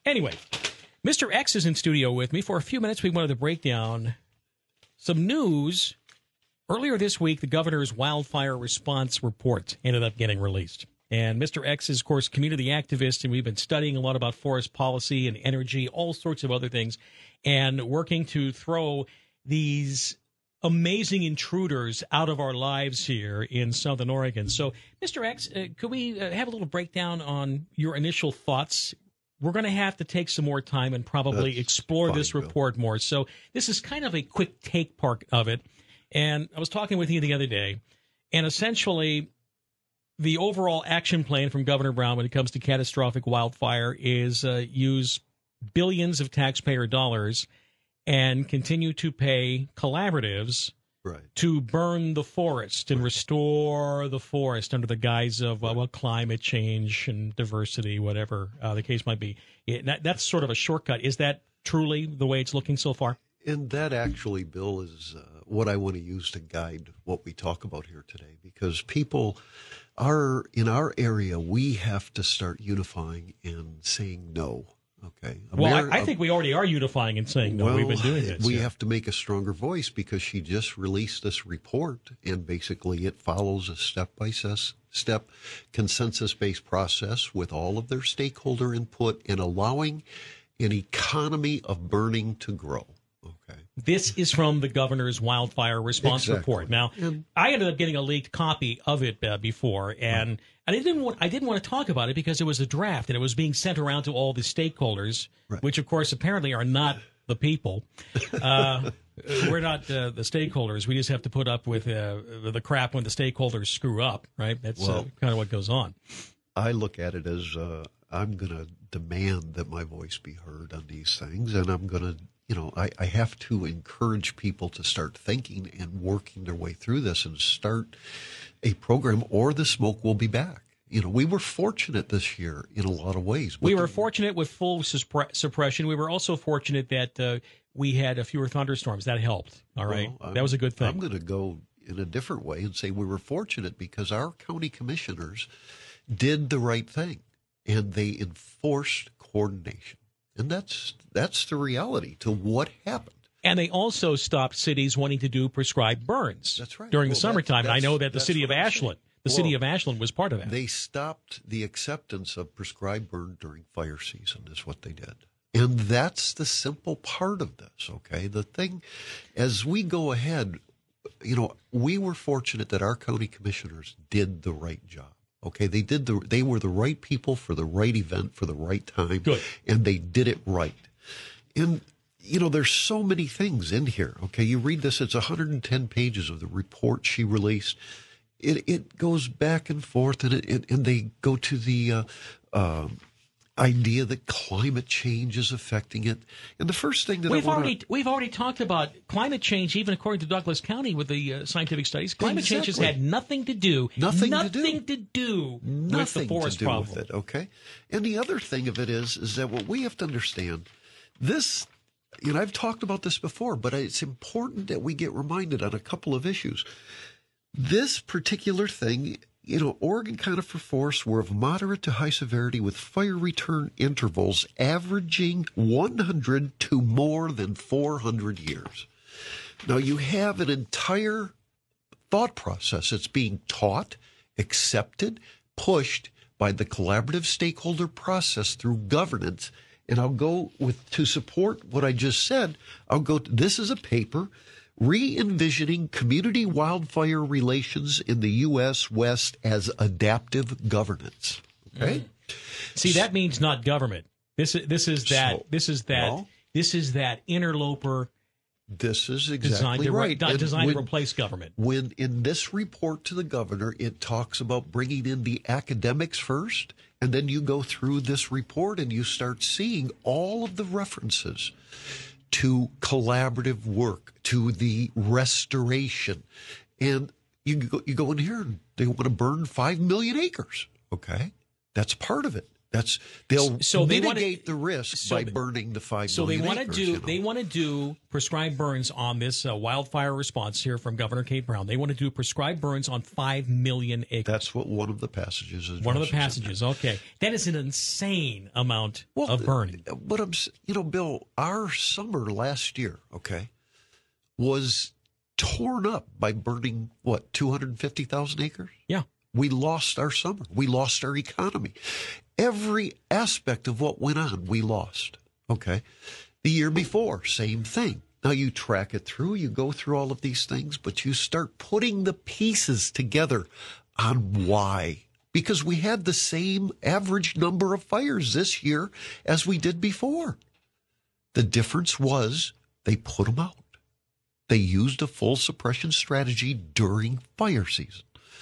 Anyway, Mr. X is in studio with me. For a few minutes, we wanted to break down some news. Earlier this week, the governor's wildfire response report ended up getting released. And Mr. X is, of course, community activist, and we've been studying a lot about forest policy and energy, all sorts of other things, and working to throw these amazing intruders out of our lives here in Southern Oregon. So, Mr. X, could we have a little breakdown on your initial thoughts? We're going to have to take some more time and probably explore this report more. So this is kind of a quick take part of it. And I was talking with you the other day, and essentially the overall action plan from Governor Brown when it comes to catastrophic wildfire is use billions of taxpayer dollars and continue to pay collaboratives to burn the forest and restore the forest under the guise of climate change and diversity, whatever the case might be. That's sort of a shortcut. Is that truly the way it's looking so far? And that actually, Bill, is what I want to use to guide what we talk about here today, because people are in our area, we have to start unifying and saying no. Okay. Well, I think we already are unifying and saying no. We've been doing this. We have to make a stronger voice because she just released this report, and basically it follows a step-by-step consensus-based process with all of their stakeholder input and allowing an economy of burning to grow. Okay. This is from the governor's wildfire response report. Now, I ended up getting a leaked copy of it before, and I didn't want to talk about it because it was a draft and it was being sent around to all the stakeholders, which of course apparently are not the people. We're not the stakeholders. We just have to put up with the crap when the stakeholders screw up, right? That's kind of what goes on. I look at it as I'm going to demand that my voice be heard on these things, and I'm going to I have to encourage people to start thinking and working their way through this and start a program, or the smoke will be back. We were fortunate this year in a lot of ways. We were fortunate with full suppression. We were also fortunate that we had fewer thunderstorms. That helped. All right. Well, that was a good thing. I'm going to go in a different way and say we were fortunate because our county commissioners did the right thing, and they enforced coordination. And that's the reality to what happened. And they also stopped cities wanting to do prescribed burns during the summertime. And I know that the city of Ashland, city of Ashland was part of that. They stopped the acceptance of prescribed burn during fire season is what they did. And that's the simple part of this, okay? The thing, as we go ahead, we were fortunate that our county commissioners did the right job. Okay, they were the right people for the right event for the right time. Good. And they did it right. And, there's so many things in here. Okay, you read this, it's 110 pages of the report she released. It goes back and forth, and they go to the idea that climate change is affecting it. And the first thing that we've already talked about climate change, even according to Douglas County with the scientific studies. Climate change has had nothing to do with the forest problem. With it, okay? And the other thing of it is that what we have to understand, this, I've talked about this before, but it's important that we get reminded on a couple of issues. This particular thing, Oregon conifer forests were of moderate to high severity with fire return intervals averaging 100 to more than 400 years. Now, you have an entire thought process that's being taught, accepted, pushed by the collaborative stakeholder process through governance. And I'll go to support what I just said, this is a paper, Re-envisioning Community Wildfire Relations in the U.S. West as Adaptive Governance. Okay, see, that means not government. This is that interloper. This is exactly right. Designed to replace government. When in this report to the governor, it talks about bringing in the academics first, and then you go through this report and you start seeing all of the references to collaborative work, to the restoration. And you go in here and they want to burn 5 million acres. Okay. That's part of it. They'll So they mitigate the risk by burning the 5 So they million want to acres, do they want to do prescribed burns on this wildfire response here from Governor Kate Brown. They want to do prescribed burns on 5 million acres. That's what one of the passages is. One of the passages. Okay, that is an insane amount of burning. But Bill, our summer last year, was torn up by burning 250,000 acres. Yeah. We lost our summer. We lost our economy. Every aspect of what went on, we lost. Okay. The year before, same thing. Now you track it through, you go through all of these things, but you start putting the pieces together on why. Because we had the same average number of fires this year as we did before. The difference was they put them out. They used a full suppression strategy during fire season.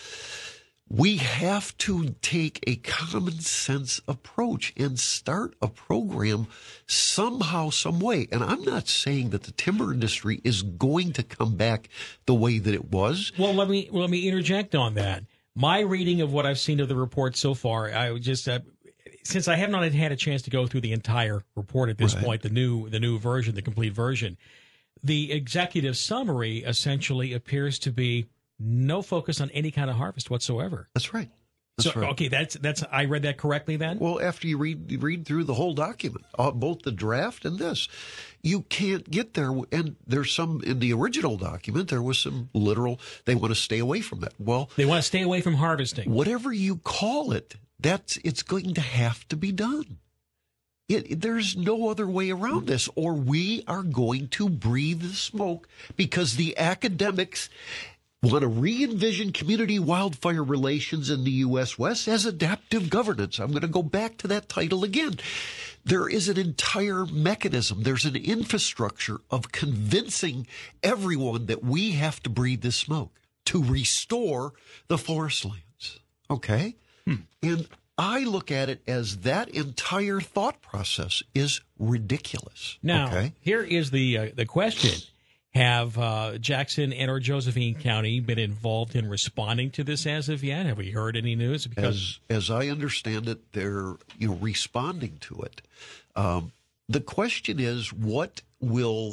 We have to take a common sense approach and start a program somehow, some way. And I'm not saying that the timber industry is going to come back the way that it was. Well, let me interject on that. My reading of what I've seen of the report so far, I would just since I have not had a chance to go through the entire report at this point, the new version, the complete version, the executive summary essentially appears to be no focus on any kind of harvest whatsoever. That's right. Okay, that's I read that correctly then? Well, after you read through the whole document, both the draft and this, you can't get there. And there's some in the original document, there was some literal, they want to stay away from that. Well, they want to stay away from harvesting. Whatever you call it, it's going to have to be done. There's no other way around this, or we are going to breathe the smoke because the academics want to re-envision community wildfire relations in the U.S. West as adaptive governance. I'm going to go back to that title again. There is an entire mechanism. There's an infrastructure of convincing everyone that we have to breathe this smoke to restore the forest lands. Okay? And I look at it as that entire thought process is ridiculous. Now, here is the question. Have Jackson and or Josephine County been involved in responding to this as of yet? Have we heard any news? Because as I understand it, they're responding to it. The question is, what will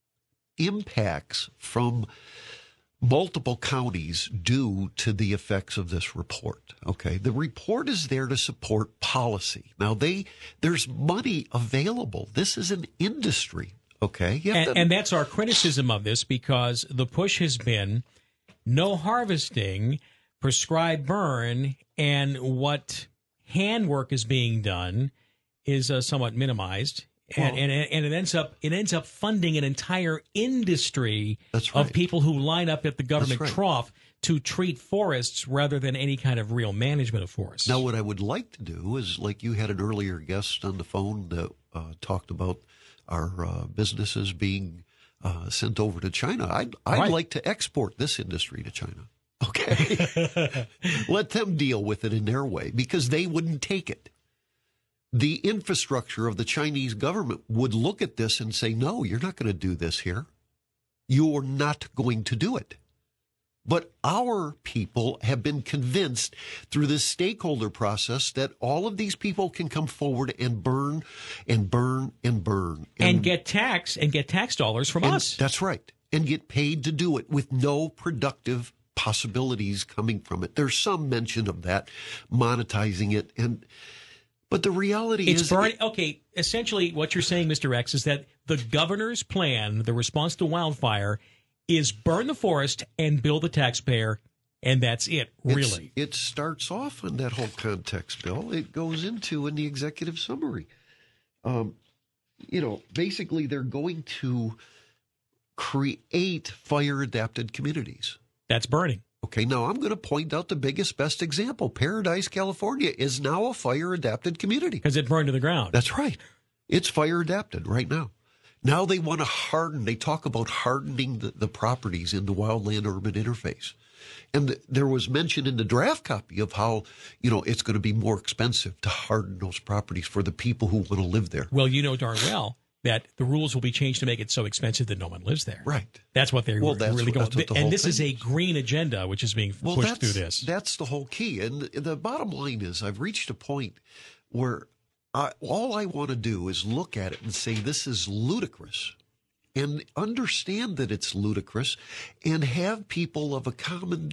impacts from multiple counties do to the effects of this report? Okay, the report is there to support policy. Now, there's money available. This is an industry. Okay. And that's our criticism of this, because the push has been no harvesting, prescribed burn, and what handwork is being done is somewhat minimized. And it ends up funding an entire industry of people who line up at the government trough to treat forests rather than any kind of real management of forests. Now, what I would like to do is, like you had an earlier guest on the phone that talked about our businesses being sent over to China. I'd like to export this industry to China. Okay. Let them deal with it in their way, because they wouldn't take it. The infrastructure of the Chinese government would look at this and say, no, you're not going to do this here. You're not going to do it. But our people have been convinced through this stakeholder process that all of these people can come forward and burn and burn and burn. And get tax dollars from us. That's right. And get paid to do it with no productive possibilities coming from it. There's some mention of that, monetizing it. But the reality is... Okay, essentially what you're saying, Mr. X, is that the governor's plan, the response to wildfire, is burn the forest and bill the taxpayer, and that's it, really. It starts off in that whole context, Bill. It goes into in the executive summary. Basically they're going to create fire-adapted communities. That's burning. Okay, now I'm going to point out the biggest, best example. Paradise, California is now a fire-adapted community. Because it burned to the ground. That's right. It's fire-adapted right now. Now they want to harden. They talk about hardening the properties in the wildland-urban interface. And there was mention in the draft copy of how, it's going to be more expensive to harden those properties for the people who want to live there. Well, you know darn well that the rules will be changed to make it so expensive that no one lives there. Right. That's what they're really going to do. And this is a is. green agenda which is being pushed through this. That's the whole key. And the bottom line is I've reached a point where all I want to do is look at it and say, this is ludicrous, and understand that it's ludicrous, and have people of a common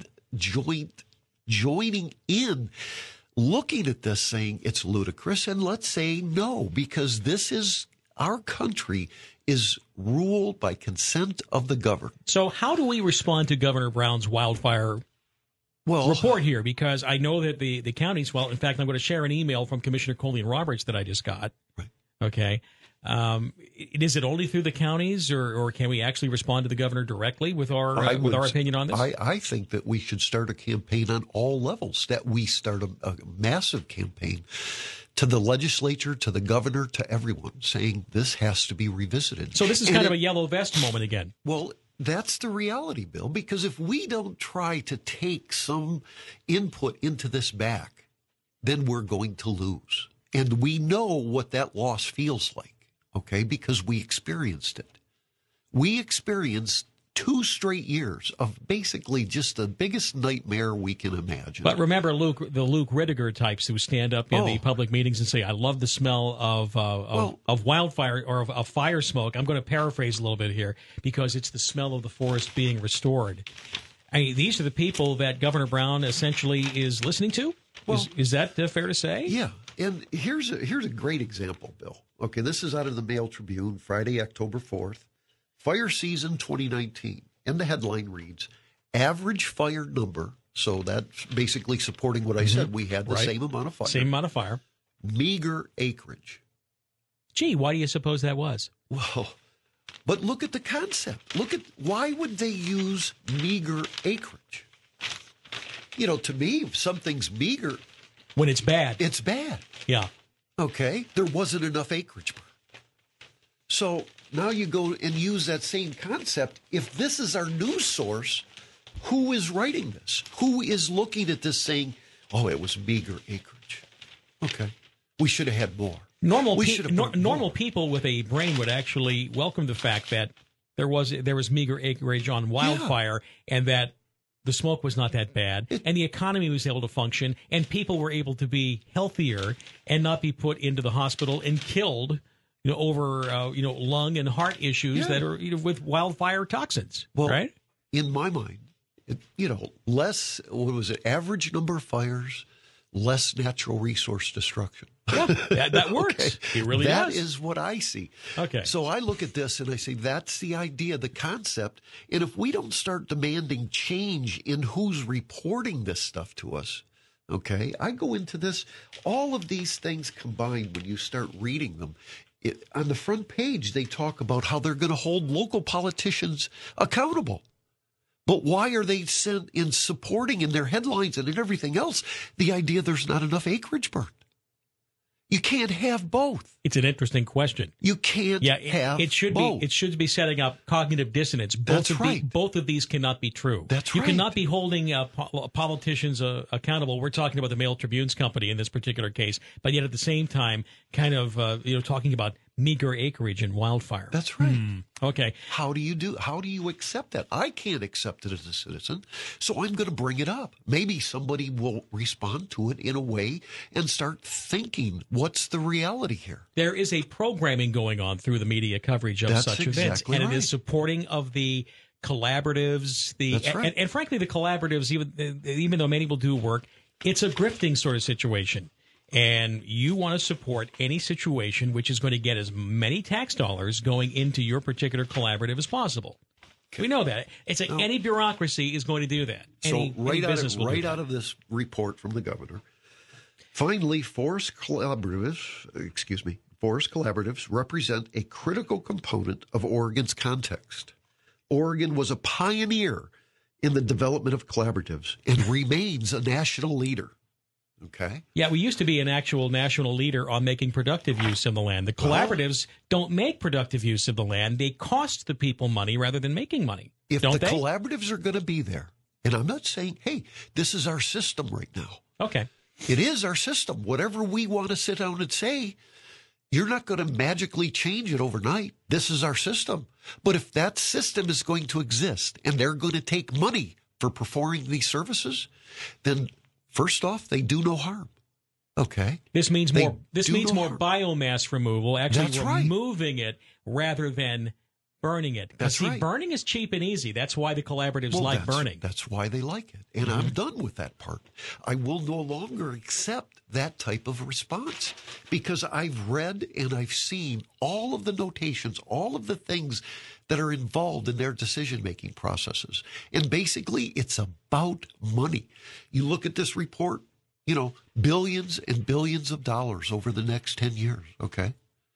joining in, looking at this saying it's ludicrous, and let's say no, because this is, our country is ruled by consent of the governed. So how do we respond to Governor Brown's wildfire report here? Because I know that the counties, well, in fact, I'm going to share an email from Commissioner Colleen Roberts that I just got. Right. Okay. Is it only through the counties, or can we actually respond to the governor directly with our opinion on this? I think that we should start a campaign on all levels, that we start a massive campaign to the legislature, to the governor, to everyone, saying this has to be revisited. So this is kind of a yellow vest moment again. Well, that's the reality, Bill, because if we don't try to take some input into this back, then we're going to lose. And we know what that loss feels like, okay, because we experienced it. We experienced 2 straight years of basically just the biggest nightmare we can imagine. But remember, Luke, the Luke Riddiger types who stand up in the public meetings and say, I love the smell of wildfire or of fire smoke. I'm going to paraphrase a little bit here, because it's the smell of the forest being restored. I mean, these are the people that Governor Brown essentially is listening to? Well, is that fair to say? Yeah. And here's a great example, Bill. Okay, this is out of the Mail Tribune, Friday, October 4th. Fire season 2019. And the headline reads, average fire number. So that's basically supporting what I said. We had the same amount of fire. Same amount of fire. Meager acreage. Gee, why do you suppose that was? Well, but look at the concept. Look at, why would they use meager acreage? You know, to me, if something's meager, when it's bad. It's bad. Yeah. Okay. There wasn't enough acreage. So now you go and use that same concept. If this is our news source, who is writing this? Who is looking at this saying, oh, it was meager acreage? Okay. We should have had more. Normal people with a brain would actually welcome the fact that there was meager acreage on wildfire, and that the smoke was not that bad, and the economy was able to function, and people were able to be healthier and not be put into the hospital and killed, over lung and heart issues that are with wildfire toxins. Well, right? In my mind, less. What was it? Average number of fires, less natural resource destruction. Yeah, that works. Okay. It really does. That is what I see. Okay. So I look at this and I say, that's the idea, the concept. And if we don't start demanding change in who's reporting this stuff to us, okay, I go into this, all of these things combined when you start reading them. On the front page, they talk about how they're going to hold local politicians accountable. But why are they supporting in their headlines and in everything else the idea there's not enough acreage burned? You can't have both. It's an interesting question. You can't have it should both. It should be setting up cognitive dissonance. That's right. Both of these cannot be true. That's You right. cannot be holding politicians accountable. We're talking about the Mail Tribune's company in this particular case, but yet at the same time, kind of talking about meager acreage and wildfire. That's right. Okay. How do you accept that? I can't accept it as a citizen, so I'm going to bring it up. Maybe somebody will respond to it in a way and start thinking, what's the reality here? There is a programming going on through the media coverage of such events, and it is supporting of the collaboratives, and frankly, the collaboratives, even though many will do work, it's a grifting sort of situation. And you want to support any situation which is going to get as many tax dollars going into your particular collaborative as possible. Okay. We know that. Any bureaucracy is going to do that. Right out of this report from the governor, finally, forest collaboratives represent a critical component of Oregon's context. Oregon was a pioneer in the development of collaboratives and remains a national leader. Okay. Yeah, we used to be an actual national leader on making productive use of the land. The collaboratives don't make productive use of the land. They cost the people money rather than making money. If the collaboratives are going to be there, and I'm not saying, hey, this is our system right now. Okay. It is our system. Whatever we want to sit down and say, you're not going to magically change it overnight. This is our system. But if that system is going to exist and they're going to take money for performing these services, then first off, they do no harm. Okay. This means They more. This do means no more harm. biomass removal. Actually, That's right. removing it rather than burning it. Because That's right. burning is cheap and easy. That's why the collaboratives like burning. That's why they like it. And I'm done with that part. I will no longer accept that type of response because I've read and I've seen all of the notations, all of the things that are involved in their decision-making processes. And basically, it's about money. You look at this report, billions and billions of dollars over the next 10 years, okay?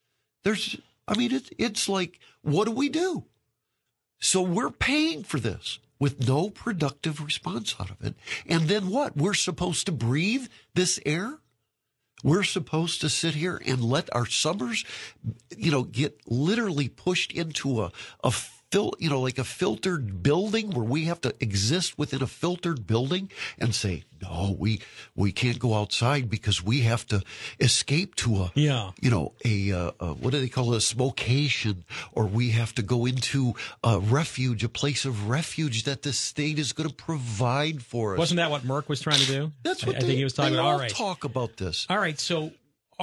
It's like, what do we do? So we're paying for this with no productive response out of it. And then what? We're supposed to breathe this air? We're supposed to sit here and let our summers, get literally pushed into like a filtered building where we have to exist within a filtered building and say, no, we can't go outside because we have to escape to what do they call it? A smocation, or we have to go into a refuge, a place of refuge that the state is going to provide for us. Wasn't that what Merck was trying to do? That's what I think he was talking they about. all All right. talk about this. All right. So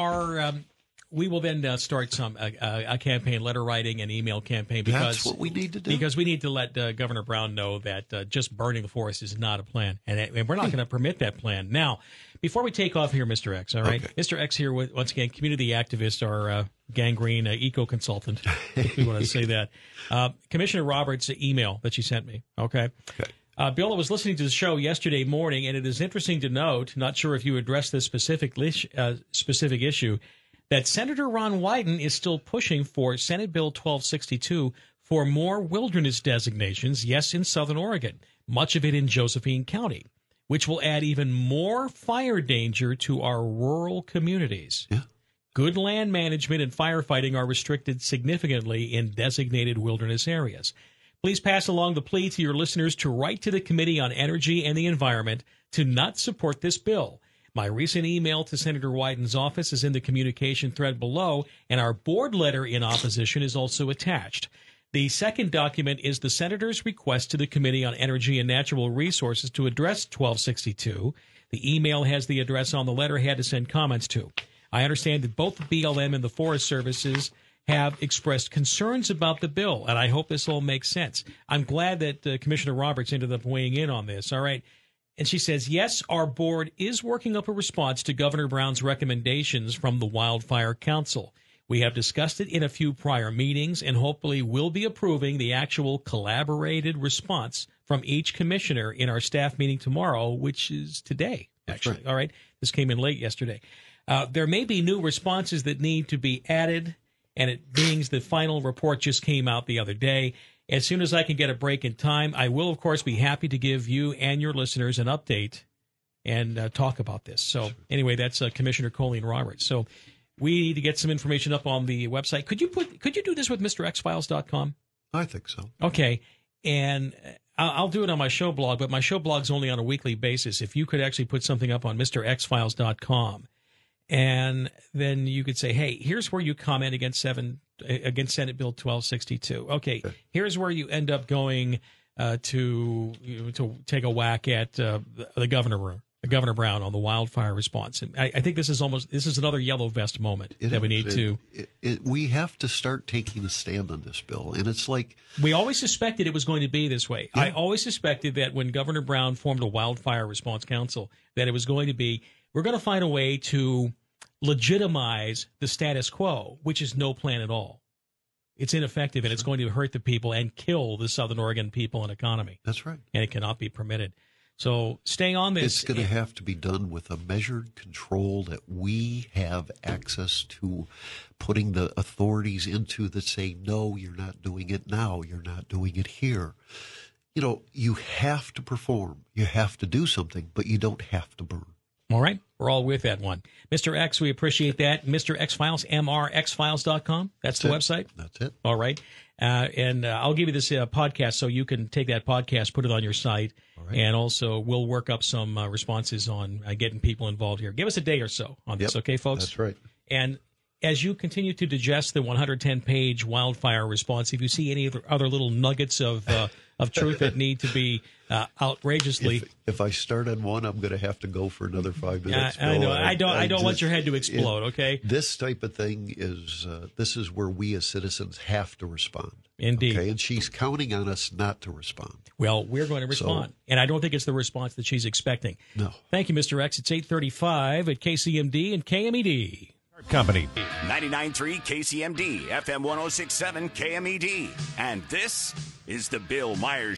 we will then start a campaign, letter writing and email campaign. Because that's what we need to do. Because we need to let Governor Brown know that just burning the forest is not a plan. And we're not going to permit that plan. Now, before we take off here, Mr. X, all right? Okay. Mr. X here, once again, community activist, our gangrene eco-consultant, if we want to say that. Commissioner Roberts' email that she sent me, okay? Bill, I was listening to the show yesterday morning, and it is interesting to note, not sure if you addressed this specific issue, that Senator Ron Wyden is still pushing for Senate Bill 1262 for more wilderness designations, yes, in Southern Oregon, much of it in Josephine County, which will add even more fire danger to our rural communities. Yeah. Good land management and firefighting are restricted significantly in designated wilderness areas. Please pass along the plea to your listeners to write to the Committee on Energy and the Environment to not support this bill. My recent email to Senator Wyden's office is in the communication thread below, and our board letter in opposition is also attached. The second document is the Senator's request to the Committee on Energy and Natural Resources to address 1262. The email has the address on the letterhead to send comments to. I understand that both the BLM and the Forest Services have expressed concerns about the bill, and I hope this all makes sense. I'm glad that Commissioner Roberts ended up weighing in on this, all right? And she says, yes, our board is working up a response to Governor Brown's recommendations from the Wildfire Council. We have discussed it in a few prior meetings and hopefully will be approving the actual collaborated response from each commissioner in our staff meeting tomorrow, which is today, actually. Right. All right. This came in late yesterday. There may be new responses that need to be added, and it means the final report just came out the other day. As soon as I can get a break in time, I will, of course, be happy to give you and your listeners an update and talk about this. So anyway, that's Commissioner Colleen Roberts. So we need to get some information up on the website. Could you do this with MrXFiles.com? I think so. Okay. And I'll do it on my show blog, but my show blog's only on a weekly basis. If you could actually put something up on MrXFiles.com, and then you could say, hey, here's where you comment against Senate Bill 1262. Okay, here's where you end up going to take a whack at the Governor Brown on the wildfire response. And I think this is another yellow vest moment that we need to. We have to start taking a stand on this bill, and it's like we always suspected it was going to be this way. Yeah. I always suspected that when Governor Brown formed a wildfire response council, that it was going to be, we're going to find a way to legitimize the status quo, which is no plan at all. It's ineffective, and it's going to hurt the people and kill the Southern Oregon people and economy. That's right. And it cannot be permitted. So stay on this. It's going to have to be done with a measured control that we have access to, putting the authorities into that say, no, you're not doing it now. You're not doing it here. You know, you have to perform. You have to do something, but you don't have to burn. All right. We're all with that one. Mr. X, we appreciate that. Mr. X Files, mrxfiles.com. That's the website. That's it. All right. And I'll give you this podcast so you can take that podcast, put it on your site, right. And also we'll work up some responses on getting people involved here. Give us a day or so on this, okay, folks? That's right. And as you continue to digest the 110-page wildfire response, if you see any other little nuggets of truth that need to be outrageously, if I start on one, I'm going to have to go for another 5 minutes. I know. I don't want your head to explode. Okay. This type of thing is this is where we as citizens have to respond. Indeed. Okay, and she's counting on us not to respond. Well, we're going to respond, and I don't think it's the response that she's expecting. No. Thank you, Mr. X. It's 8:35 at KCMD and KMED. Company. 99.3 KCMD, FM 106.7 KMED. And this is the Bill Myers